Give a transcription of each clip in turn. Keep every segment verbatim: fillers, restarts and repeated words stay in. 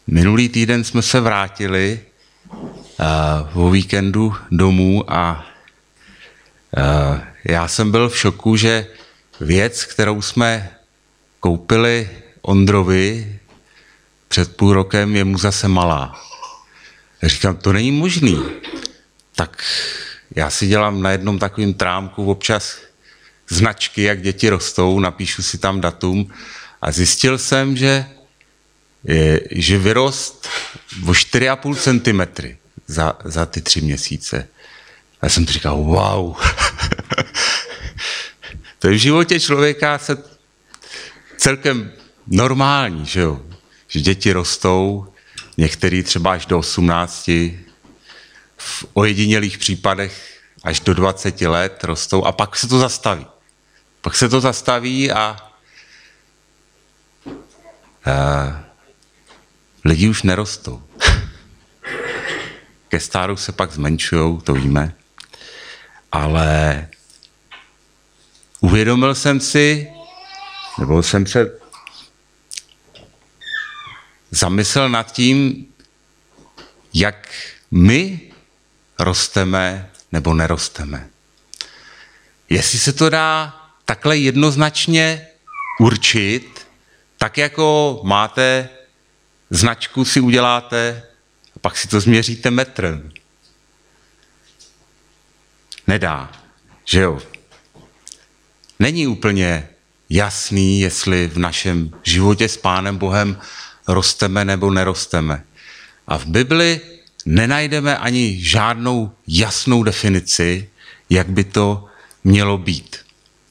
Minulý týden jsme se vrátili uh, o víkendu domů a uh, já jsem byl v šoku, že věc, kterou jsme koupili Ondrovi před půl rokem, je mu zase malá. Říkám, to není možný. Tak já si dělám na jednom takovém trámku občas značky, jak děti rostou, napíšu si tam datum a zjistil jsem, že, je, že vyrost o čtyři a půl centimetry za, za ty tři měsíce. A já jsem si říkal, wow. To je v životě člověka se celkem normální, že jo? Že děti rostou, některý třeba až do osmnácti, v ojedinělých případech až do dvaceti let rostou a pak se to zastaví. Pak se to zastaví a, a lidi už nerostou. Ke stáru se pak zmenšujou, to víme. Ale uvědomil jsem si, nebo jsem se zamyslel nad tím, jak my rosteme nebo nerosteme. Jestli se to dá takhle jednoznačně určit, tak jako máte značku, si uděláte a pak si to změříte metrem. Nedá, že jo? Není úplně jasný, jestli v našem životě s Pánem Bohem rosteme nebo nerosteme. A v Bibli nenajdeme ani žádnou jasnou definici, jak by to mělo být.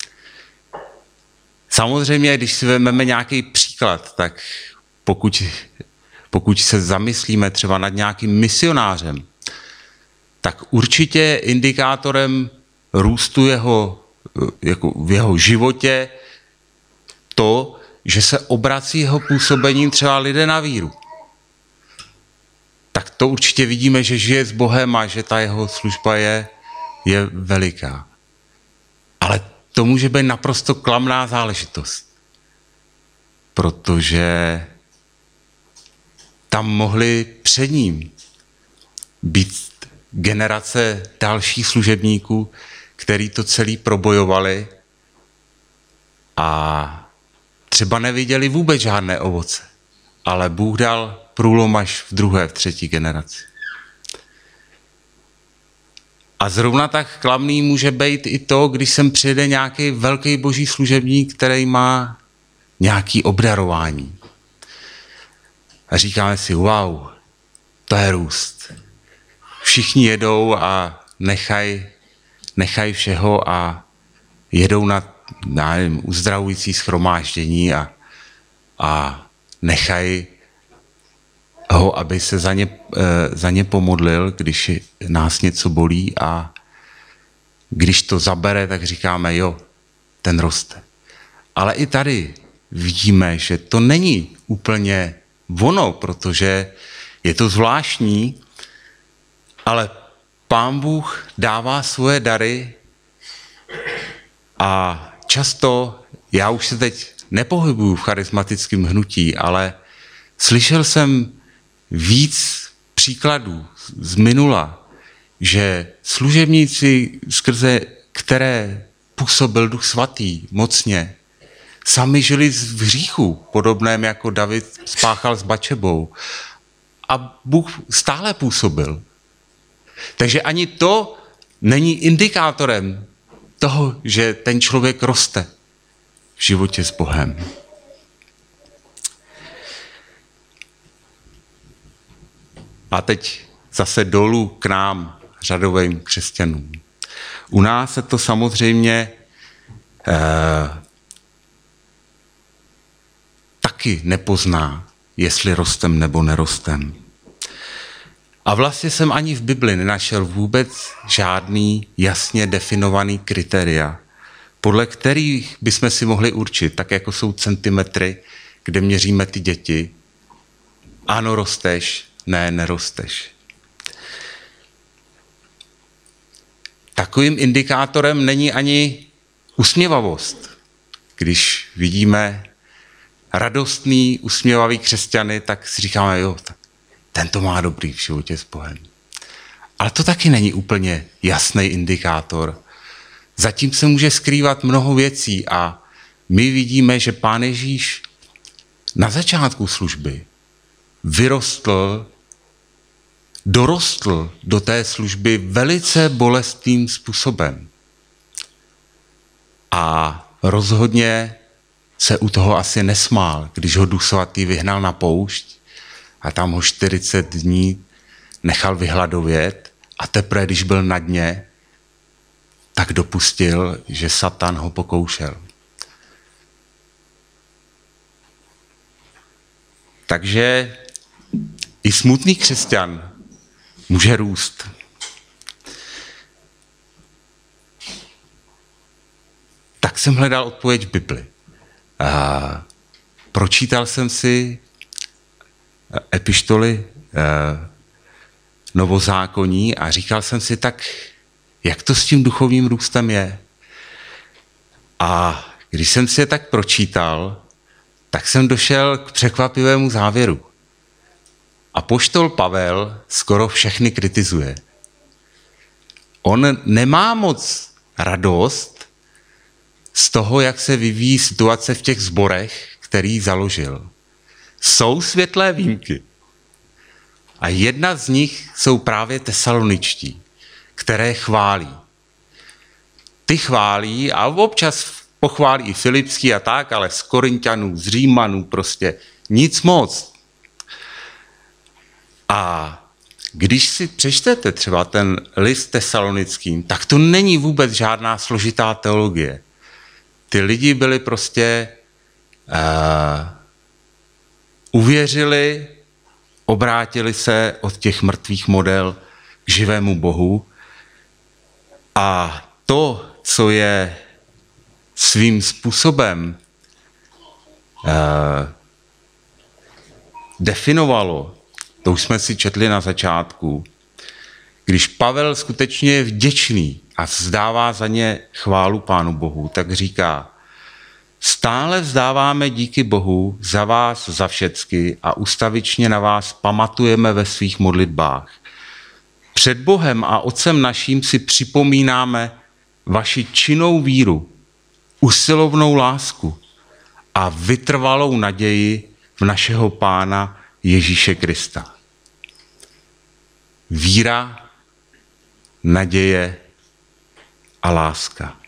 Samozřejmě, když si vezmeme nějaký příklad, tak pokud, pokud se zamyslíme třeba nad nějakým misionářem, tak určitě indikátorem růstu jeho, jako v jeho životě to, že se obrací jeho působením třeba lidé na víru. Tak to určitě vidíme, že žije s Bohem a že ta jeho služba je, je veliká. Ale to může být naprosto klamná záležitost. Protože tam mohly před ním být generace dalších služebníků, který to celý probojovali a třeba neviděli vůbec žádné ovoce. Ale Bůh dal průlom až v druhé, v třetí generaci. A zrovna tak klamný může být i to, když sem přijde nějaký velký boží služebník, který má nějaký obdarování. A říkáme si, wow, to je růst. Všichni jedou a nechají nechaj všeho a jedou na, na nevím, uzdravující shromáždění a, a nechají ho, aby se za ně, za ně pomodlil, když nás něco bolí a když to zabere, tak říkáme, jo, ten roste. Ale i tady vidíme, že to není úplně ono, protože je to zvláštní, ale Pán Bůh dává svoje dary a často, já už se teď nepohybuju v charismatickém hnutí, ale slyšel jsem víc příkladů z minula, že služebníci, skrze které působil Duch Svatý mocně, sami žili v hříchu, podobném jako David spáchal s Batšebou. A Bůh stále působil. Takže ani to není indikátorem toho, že ten člověk roste v životě s Bohem. A teď zase dolů k nám, řadovým křesťanům. U nás se to samozřejmě eh, taky nepozná, jestli rostem nebo nerostem. A vlastně jsem ani v Bibli nenašel vůbec žádný jasně definovaný kritéria, podle kterých bychom si mohli určit, tak jako jsou centimetry, kde měříme ty děti. Ano, rosteš, ne, nerosteš. Takovým indikátorem není ani usměvavost. Když vidíme radostný, usměvavý křesťany, tak si říkáme, jo, ten to má dobrý v životě s Bohem. Ale to taky není úplně jasný indikátor. Zatím se může skrývat mnoho věcí a my vidíme, že Pán Ježíš na začátku služby vyrostl, dorostl do té služby velice bolestným způsobem. A rozhodně se u toho asi nesmál, když ho Duch Svatý vyhnal na poušť a tam ho čtyřicet dní nechal vyhladovět a teprve, když byl na dně, tak dopustil, že Satan ho pokoušel. Takže i smutný křesťan může růst. Tak jsem hledal odpověď v Bibli. A pročítal jsem si epištoly novozákonní a říkal jsem si, tak jak to s tím duchovním růstem je? A když jsem si je tak pročítal, tak jsem došel k překvapivému závěru. Apoštol Pavel skoro všechny kritizuje. On nemá moc radost z toho, jak se vyvíjí situace v těch sborech, který založil. Jsou světlé výjimky. A jedna z nich jsou právě tesaloničtí, které chválí. Ty chválí a občas pochválí i Filipský a tak, ale z Korinťanů, z Římanů prostě nic moc. A když si přečtete třeba ten list tesalonickým, tak to není vůbec žádná složitá teologie. Ty lidi byli prostě uh, uvěřili, obrátili se od těch mrtvých model k živému Bohu a to, co je svým způsobem uh, definovalo, to už jsme si četli na začátku, když Pavel skutečně je vděčný a vzdává za ně chválu Pánu Bohu, tak říká, stále vzdáváme díky Bohu za vás za všecky a ustavičně na vás pamatujeme ve svých modlitbách. Před Bohem a Otcem naším si připomínáme vaši činnou víru, usilovnou lásku a vytrvalou naději v našeho Pána Ježíše Krista. Víra, naděje a láska.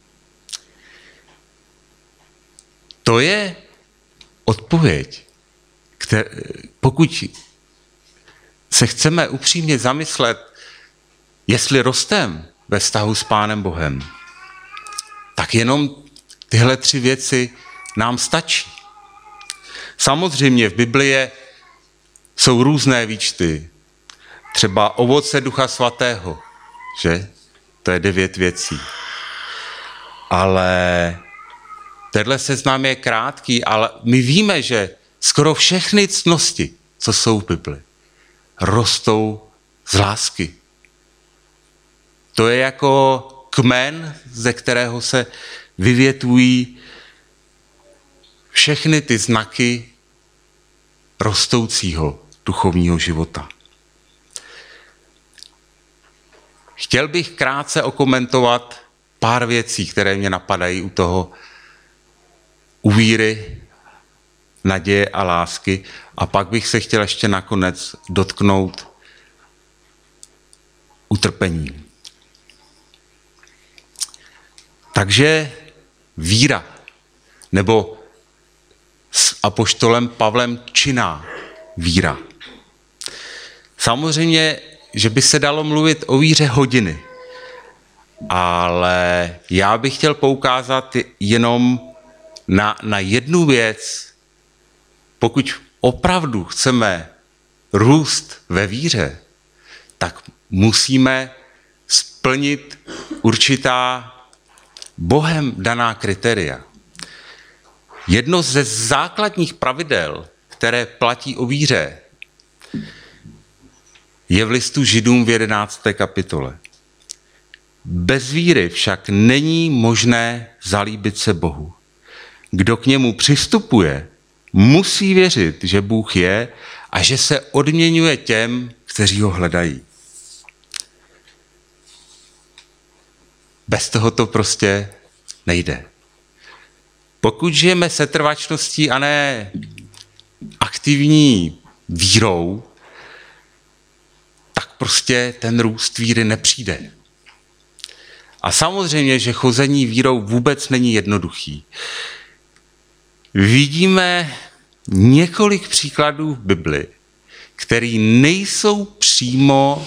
To je odpověď, které, pokud se chceme upřímně zamyslet, jestli rostem ve vztahu s Pánem Bohem, tak jenom tyhle tři věci nám stačí. Samozřejmě v Biblii jsou různé výčty, třeba ovoce Ducha Svatého, že? To je devět věcí. Ale tenhle seznam je krátký, ale my víme, že skoro všechny ctnosti, co jsou v Bibli, rostou z lásky. To je jako kmen, ze kterého se vyvětvují všechny ty znaky rostoucího duchovního života. Chtěl bych krátce okomentovat pár věcí, které mě napadají u toho, u víry, naděje a lásky, a pak bych se chtěl ještě nakonec dotknout utrpení. Takže víra, nebo s apoštolem Pavlem činná víra. Samozřejmě, že by se dalo mluvit o víře hodiny, ale já bych chtěl poukázat jenom na, na jednu věc. Pokud opravdu chceme růst ve víře, tak musíme splnit určitá Bohem daná kritéria. Jedno ze základních pravidel, které platí o víře, je v listu Židům v jedenácté kapitole. Bez víry však není možné zalíbit se Bohu. Kdo k němu přistupuje, musí věřit, že Bůh je a že se odměňuje těm, kteří ho hledají. Bez toho to prostě nejde. Pokud žijeme setrvačností a ne aktivní vírou, tak prostě ten růst víry nepřijde. A samozřejmě, že chození vírou vůbec není jednoduchý. Vidíme několik příkladů v Bibli, které nejsou přímo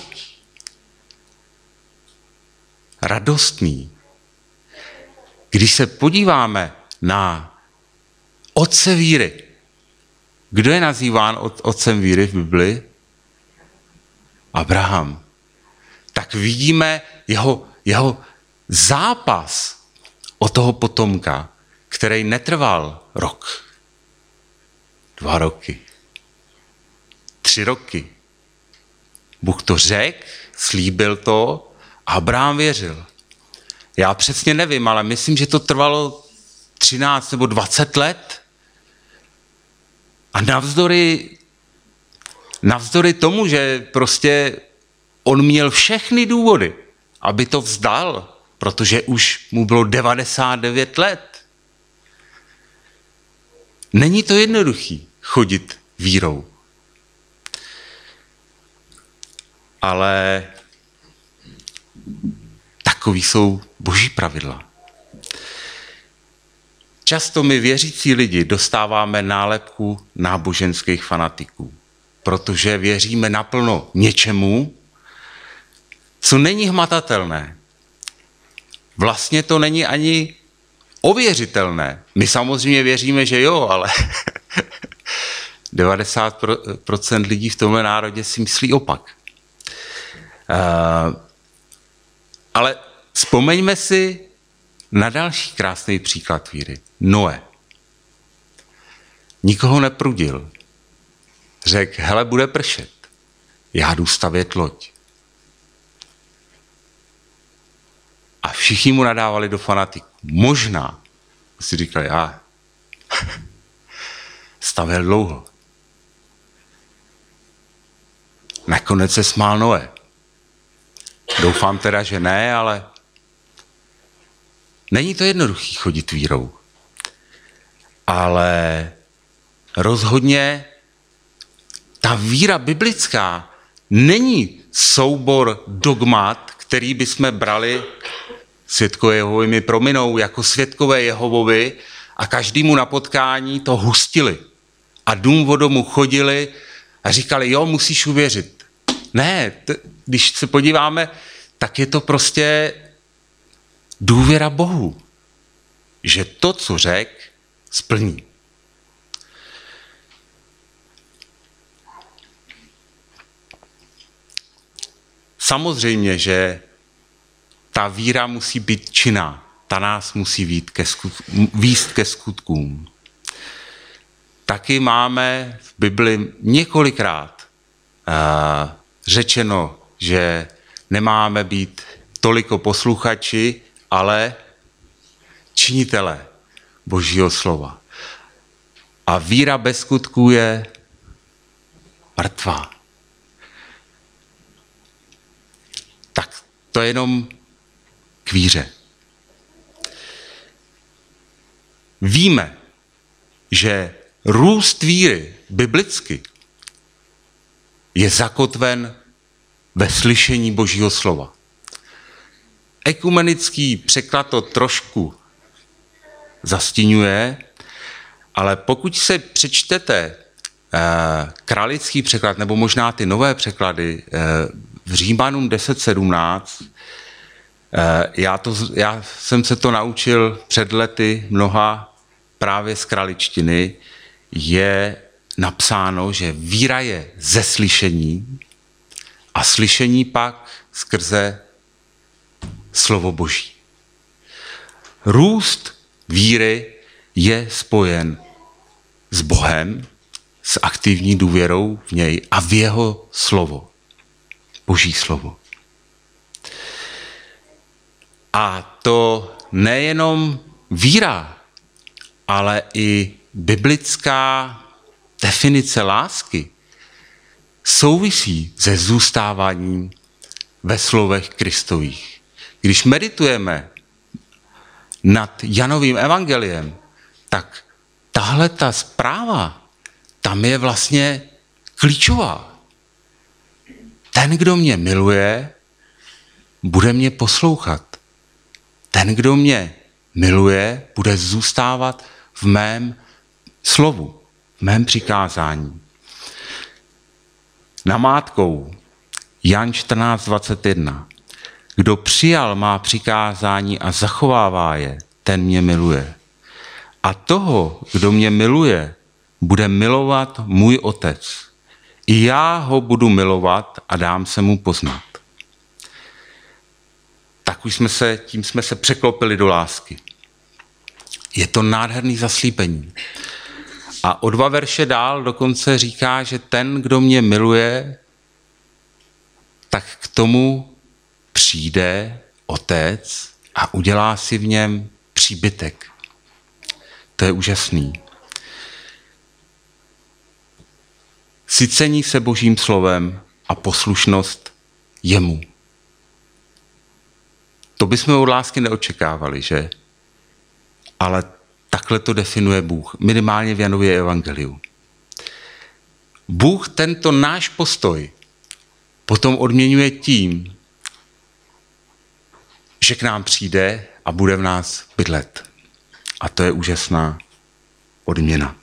radostný. Když se podíváme na otce víry, kdo je nazýván otcem víry v Bibli? Abraham. Tak vidíme jeho, jeho zápas o toho potomka, který netrval rok, dva roky, tři roky. Bůh to řekl, slíbil to, Abraham věřil. Já přesně nevím, ale myslím, že to trvalo třináct nebo dvacet let. A navzdory, navzdory tomu, že prostě on měl všechny důvody, aby to vzdal, protože už mu bylo devadesát devět let. Není to jednoduchý chodit vírou. Ale takový jsou boží pravidla. Často my věřící lidi dostáváme nálepku náboženských fanatiků, protože věříme naplno něčemu, co není hmatatelné. Vlastně to není ani ověřitelné. My samozřejmě věříme, že jo, ale devadesát procent lidí v tomhle národě si myslí opak. Uh, ale vzpomeňme si na další krásný příklad víry. Noe. Nikoho neprudil. Řekl, hele, bude pršet. Já jdu stavět loď. A všichni mu nadávali do fanatiků. Možná, si říkali, já stavěl dlouho. Nakonec se smál Noe. Doufám teda, že ne, ale není to jednoduchý chodit vírou. Ale rozhodně ta víra biblická není soubor dogmat, který bychom brali, svědkové Jehovovi mi prominou, jako svědkové Jehovovi a každému na potkání to hustili. A dům o domu chodili a říkali, jo, musíš uvěřit. Ne, t- když se podíváme, tak je to prostě důvěra Bohu, že to, co řek, splní. Samozřejmě, že ta víra musí být činná, ta nás musí vést ke, skut- víst ke skutkům. Taky máme v Bibli několikrát uh, řečeno, že nemáme být toliko posluchači, ale činitele Božího slova. A víra bez skutků je mrtvá. Tak to je jenom k víře. Víme, že růst víry biblicky je zakotven ve slyšení Božího slova. Ekumenický překlad to trošku zastíňuje, ale pokud se přečtete eh, kralický překlad, nebo možná ty nové překlady eh, v Římanům deset sedmnáct, eh, já, to, já jsem se to naučil před lety mnoha právě z kraličtiny, je napsáno, že víra je ze slyšení a slyšení pak skrze slovo Boží. Růst víry je spojen s Bohem, s aktivní důvěrou v něj a v jeho slovo. Boží slovo. A to nejenom víra, ale i biblická definice lásky souvisí se zůstáváním ve slovech Kristových. Když meditujeme nad Janovým evangeliem, tak tahle ta zpráva, tam je vlastně klíčová. Ten, kdo mě miluje, bude mě poslouchat. Ten, kdo mě miluje, bude zůstávat v mém slovu, v mém přikázání. Namátkou Jan čtrnáct dvacet jedna. Kdo přijal má přikázání a zachovává je, ten mě miluje. A toho, kdo mě miluje, bude milovat můj otec. I já ho budu milovat a dám se mu poznat. Tak už jsme se, tím jsme se překlopili do lásky. Je to nádherný zaslíbení. A o dva verše dál dokonce říká, že ten, kdo mě miluje, tak k tomu přijde otec a udělá si v něm příbytek. To je úžasný. Sycení se Božím slovem a poslušnost jemu. To bychom od lásky neočekávali, že? Ale takhle to definuje Bůh, minimálně v Janově evangeliu. Bůh tento náš postoj potom odměňuje tím, že k nám přijde a bude v nás bydlet. A to je úžasná odměna.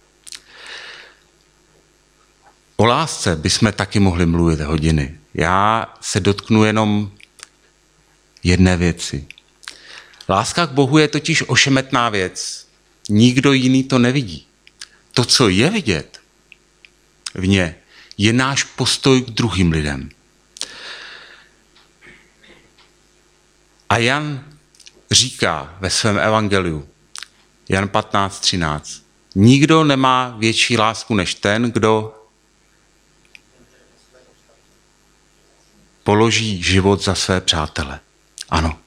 O lásce bychom taky mohli mluvit hodiny. Já se dotknu jenom jedné věci. Láska k Bohu je totiž ošemetná věc. Nikdo jiný to nevidí. To, co je vidět v ně, je náš postoj k druhým lidem. A Jan říká ve svém evangeliu, Jan patnáct třináct, nikdo nemá větší lásku než ten, kdo položí život za své přátele. Ano.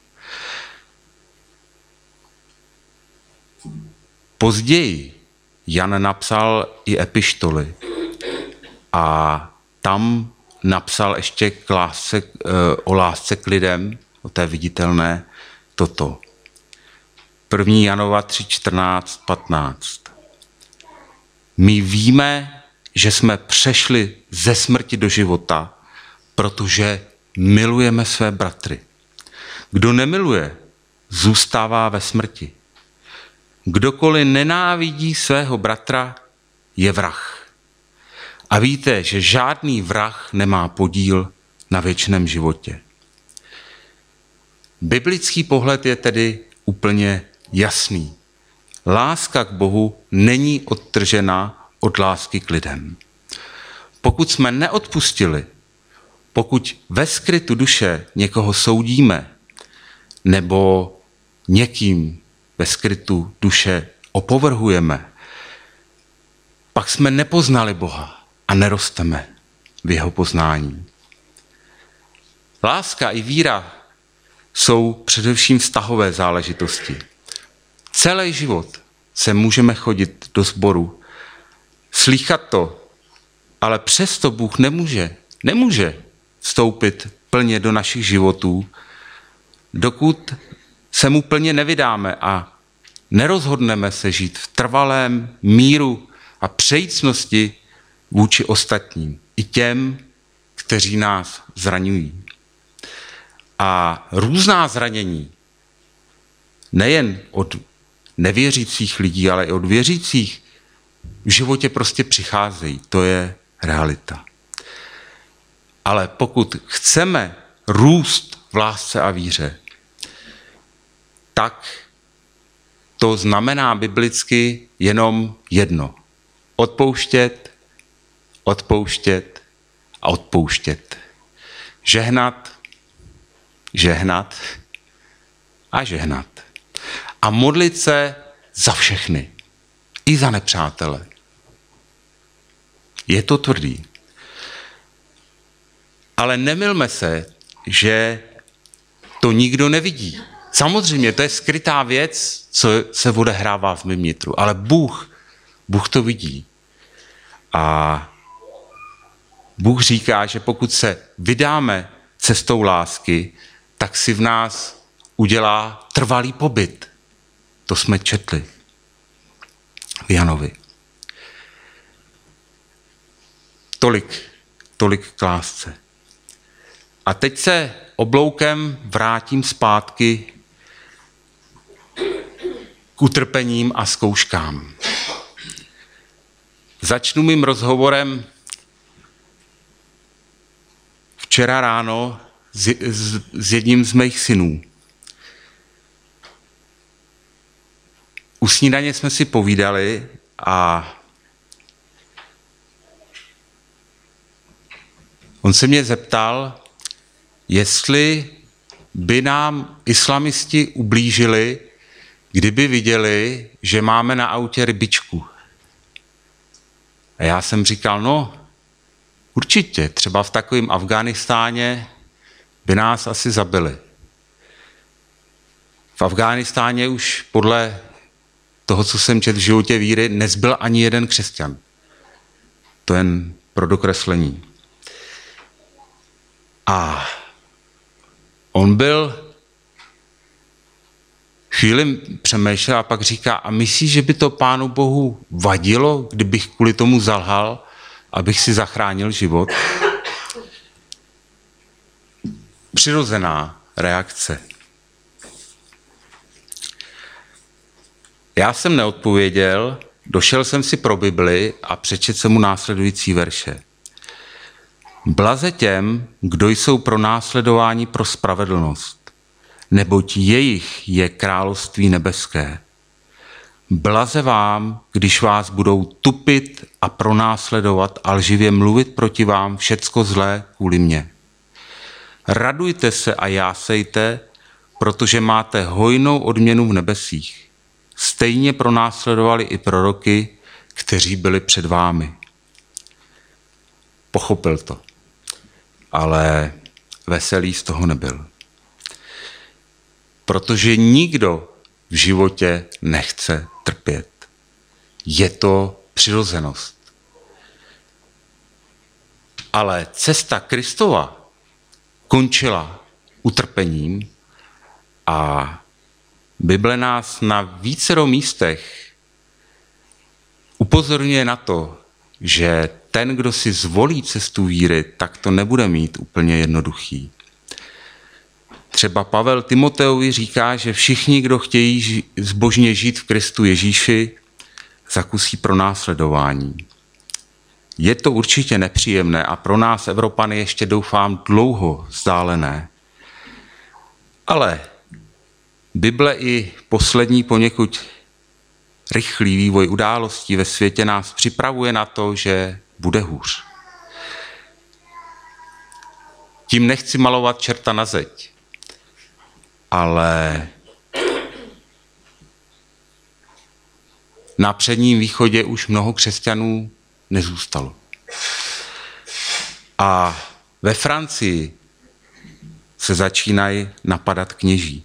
Později Jan napsal i epištoly a tam napsal ještě k lásce, o lásce k lidem, o té viditelné, toto. první Janova tři čtrnáct patnáct. My víme, že jsme přešli ze smrti do života, protože milujeme své bratry. Kdo nemiluje, zůstává ve smrti. Kdokoliv nenávidí svého bratra, je vrah. A víte, že žádný vrah nemá podíl na věčném životě. Biblický pohled je tedy úplně jasný. Láska k Bohu není odtržena od lásky k lidem. Pokud jsme neodpustili, pokud ve skrytu duše někoho soudíme, nebo někým ve skrytu duše opovrhujeme, pak jsme nepoznali Boha a nerosteme v jeho poznání. Láska i víra jsou především vztahové záležitosti. Celý život se můžeme chodit do sboru, slýchat to, ale přesto Bůh nemůže, nemůže vstoupit plně do našich životů, dokud se mu plně nevydáme a nerozhodneme se žít v trvalém míru a přejícnosti vůči ostatním, i těm, kteří nás zraňují. A různá zranění, nejen od nevěřících lidí, ale i od věřících, v životě prostě přicházejí. To je realita. Ale pokud chceme růst v lásce a víře, tak to znamená biblicky jenom jedno. Odpouštět, odpouštět a odpouštět. Žehnat, žehnat a žehnat. A modlit se za všechny. I za nepřátele. Je to tvrdý. Ale nemylme se, že to nikdo nevidí. Samozřejmě, to je skrytá věc, co se odehrává v mém nitru. Ale Bůh Bůh to vidí. A Bůh říká, že pokud se vydáme cestou lásky, tak si v nás udělá trvalý pobyt. To jsme četli v Janovi. Tolik, tolik k lásce. A teď se obloukem vrátím zpátky k utrpením a zkouškám. Začnu mým rozhovorem včera ráno s, s, s jedním z mých synů. U snídaně jsme si povídali a on se mě zeptal, jestli by nám islamisti ublížili, kdyby viděli, že máme na autě rybičku. A já jsem říkal, no určitě, třeba v takovém Afghánistáně by nás asi zabili. V Afghánistáně už podle toho, co jsem četl v životě víry, nezbyl ani jeden křesťan. To jen pro dokreslení. A on byl chvíli přemýšlel a pak říká, a myslíš, že by to Pánu Bohu vadilo, kdybych kvůli tomu zalhal, abych si zachránil život? Přirozená reakce. Já jsem neodpověděl, došel jsem si pro Bibli a přečetl jsem mu následující verše. Blaze těm, kdo jsou pronásledováni pro spravedlnost, neboť jejich je království nebeské. Blaze vám, když vás budou tupit a pronásledovat a lživě mluvit proti vám všecko zlé kvůli mně. Radujte se a jásejte, protože máte hojnou odměnu v nebesích. Stejně pronásledovali i proroky, kteří byli před vámi. Pochopil to, ale veselý z toho nebyl. Protože nikdo v životě nechce trpět. Je to přirozenost. Ale cesta Kristova končila utrpením a Bible nás na vícero místech upozorňuje na to, že ten, kdo si zvolí cestu víry, tak to nebude mít úplně jednoduchý. Třeba Pavel Timoteovi říká, že všichni, kdo chtějí zbožně žít v Kristu Ježíši, zakusí pronásledování. Je to určitě nepříjemné a pro nás, Evropany, ještě doufám dlouho vzdálené. Ale Bible i poslední poněkud rychlý vývoj událostí ve světě nás připravuje na to, že bude hůř. Tím nechci malovat čerta na zeď, ale na Předním východě už mnoho křesťanů nezůstalo. A ve Francii se začínají napadat kněží.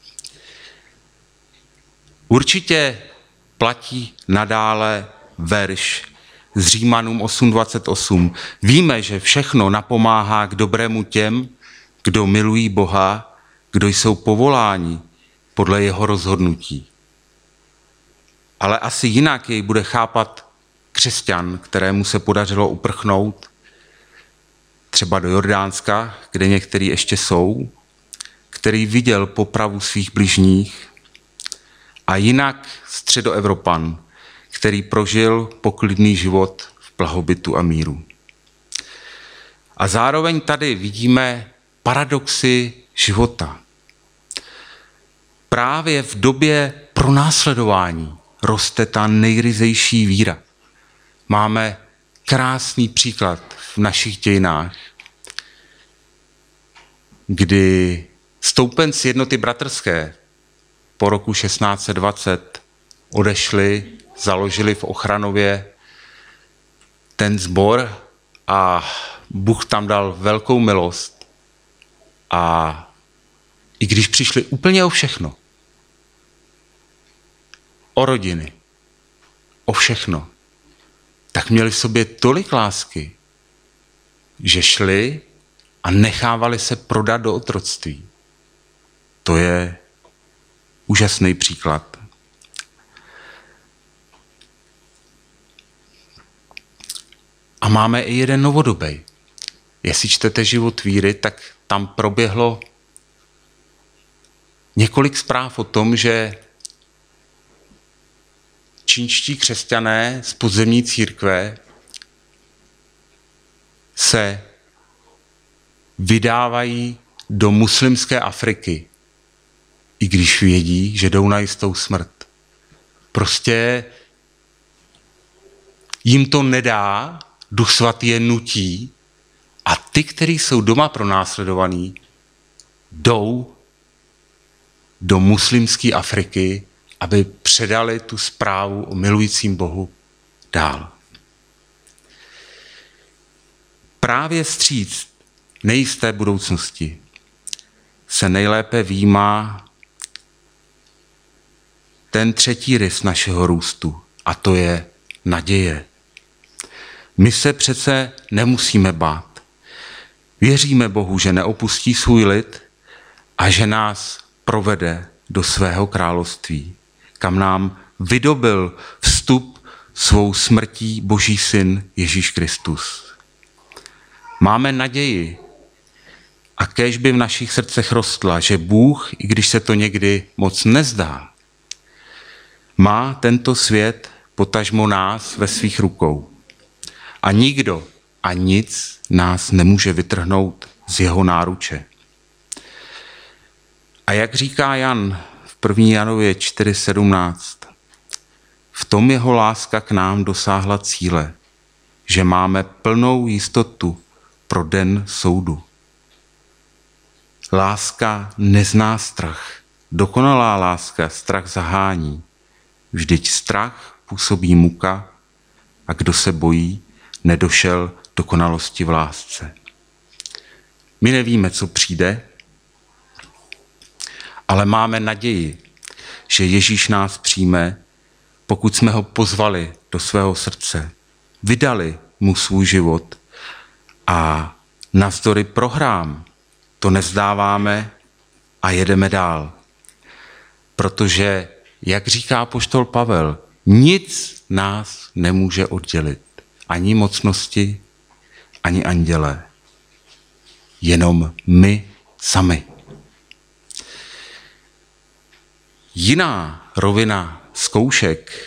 Určitě platí nadále verš z Římanům osm dvacet osm. Víme, že všechno napomáhá k dobrému těm, kdo milují Boha, kdo jsou povoláni podle jeho rozhodnutí. Ale asi jinak jej bude chápat křesťan, kterému se podařilo uprchnout třeba do Jordánska, kde někteří ještě jsou, který viděl popravu svých bližních, a jinak Středoevropan, který prožil poklidný život v blahobytu a míru. A zároveň tady vidíme paradoxy života. Právě v době pronásledování roste ta nejryzejší víra. Máme krásný příklad v našich dějinách, kdy stoupenci jednoty bratrské po roku šestnáct set dvacet odešli, založili v Ochranově ten sbor a Bůh tam dal velkou milost. A i když přišli úplně o všechno, o rodiny, o všechno, tak měli v sobě tolik lásky, že šli a nechávali se prodat do otroctví. To je úžasný příklad. A máme i jeden novodobý. Jestli čtete Život víry, tak tam proběhlo několik zpráv o tom, že čínští křesťané z podzemní církve se vydávají do muslimské Afriky, i když vědí, že jdou na jistou smrt. Prostě jim to nedá, Duch svatý je nutí a ty, kteří jsou doma pronásledovaní, jdou do muslimské Afriky, aby předali tu zprávu o milujícím Bohu dál. Právě vstříc nejisté budoucnosti se nejlépe výjímá ten třetí rys našeho růstu, a to je naděje. My se přece nemusíme bát. Věříme Bohu, že neopustí svůj lid a že nás provede do svého království, kam nám vydobil vstup svou smrtí Boží syn Ježíš Kristus. Máme naději a kéž by v našich srdcech rostla, že Bůh, i když se to někdy moc nezdá, má tento svět, potažmo nás, ve svých rukou. A nikdo a nic nás nemůže vytrhnout z jeho náruče. A jak říká Jan v první Janově čtyři sedmnáct, v tom jeho láska k nám dosáhla cíle, že máme plnou jistotu pro den soudu. Láska nezná strach. Dokonalá láska strach zahání. Vždyť strach působí muka a kdo se bojí, nedošel dokonalosti v lásce. My nevíme, co přijde, ale máme naději, že Ježíš nás přijme, pokud jsme ho pozvali do svého srdce, vydali mu svůj život a navzdory prohrám to nevzdáváme a jedeme dál. Protože, jak říká apoštol Pavel, nic nás nemůže oddělit. Ani mocnosti, ani andělé. Jenom my sami. Jiná rovina zkoušek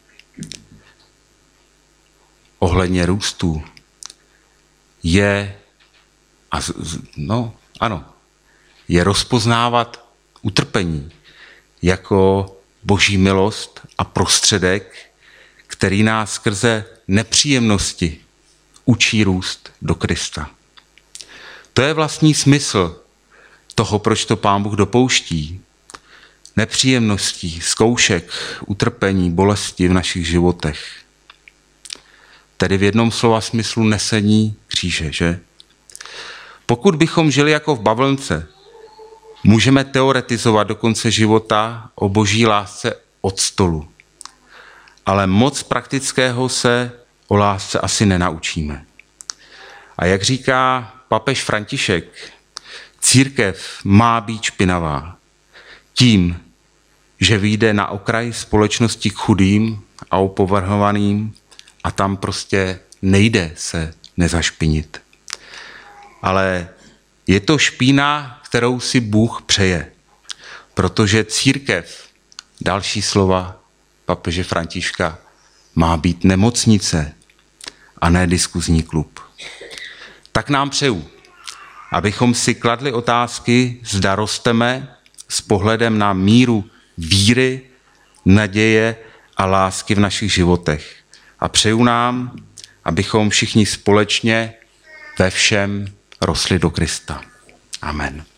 ohledně růstu je, a no ano, je rozpoznávat utrpení jako Boží milost a prostředek, který nás skrze nepříjemnosti učí růst do Krista. To je vlastní smysl toho, proč to Pán Bůh dopouští. Nepříjemností, zkoušek, utrpení, bolesti v našich životech. Tedy v jednom slova smyslu nesení kříže, že? Pokud bychom žili jako v bavlnce, můžeme teoretizovat do konce života o Boží lásce od stolu. Ale moc praktického se o lásce asi nenaučíme. A jak říká papež František, církev má být špinavá tím, že vyjde na okraj společnosti k chudým a opovrhovaným a tam prostě nejde se nezašpinit. Ale je to špína, kterou si Bůh přeje, protože církev, další slova papeže Františka, má být nemocnice a ne diskuzní klub. Tak nám přeju, abychom si kladli otázky, zda rosteme s pohledem na míru víry, naděje a lásky v našich životech. A přeju nám, abychom všichni společně ve všem rostli do Krista. Amen.